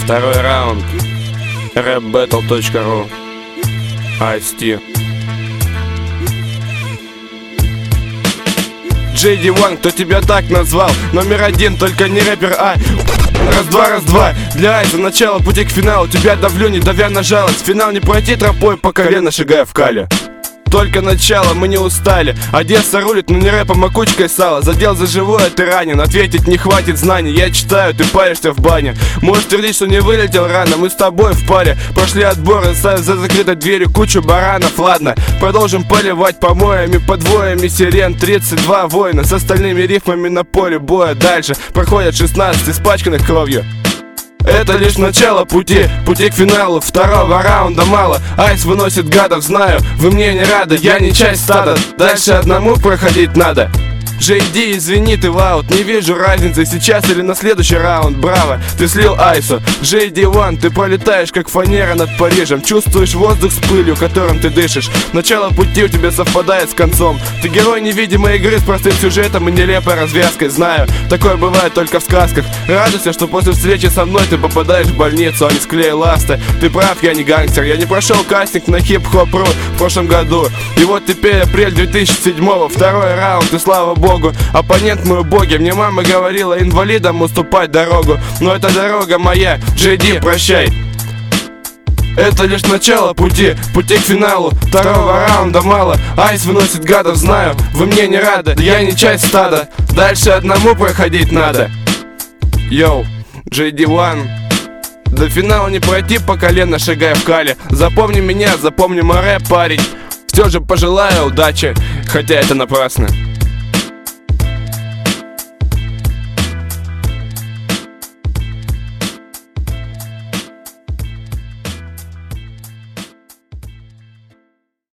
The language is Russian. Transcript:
Второй раунд. rapbattle.ru. Ice-T. JD1, кто тебя так назвал? Номер один, только не рэпер, а раз-два. Для Айса начало пути к финалу. Тебя давлю, не давя на жалость. Финал не пройти тропой по колено, шагая в кале. Только начало, мы не устали. Одесса рулит, но не рэпом, а кучкой сала. Задел за живое, ты ранен, ответить не хватит знаний. Я читаю, ты паришься в бане. Можешь твердить, что не вылетел рано. Мы с тобой в паре прошли отбор, оставив за закрытой дверью кучу баранов. Ладно, продолжим поливать помоями, подвоями сирен. 32 воина с остальными рифмами на поле боя. Дальше проходят 16 испачканных кровью. Это лишь начало пути к финалу. Второго раунда мало. Айс выносит гадов, знаю, вы мне не рады. Я не часть стада, дальше одному проходить надо. JD, извини, ты в аут, не вижу разницы, сейчас или на следующий раунд. Браво, ты слил Айсу. JD1, ты пролетаешь как фанера над Парижем. Чувствуешь воздух с пылью, которым ты дышишь. Начало пути у тебя совпадает с концом. Ты герой невидимой игры с простым сюжетом и нелепой развязкой. Знаю, такое бывает только в сказках. Радуйся, что после встречи со мной ты попадаешь в больницу, а не склеил ласты. Ты прав, я не гангстер, я не прошел кастинг на хип-хоп.ру в прошлом году. И вот теперь апрель 2007-го, второй раунд, и слава богу, оппонент мой боги. Мне мама говорила инвалидам уступать дорогу, но эта дорога моя. JD, прощай. Это лишь начало пути к финалу. Второго раунда мало. Айс выносит гадов, знаю, вы мне не рады. Я не часть стада, дальше одному проходить надо. Йоу, JD1. До финала не пройти по колено, шагая в кале. Запомни меня, запомни мой рэп, парень. Все же пожелаю удачи, хотя это напрасно.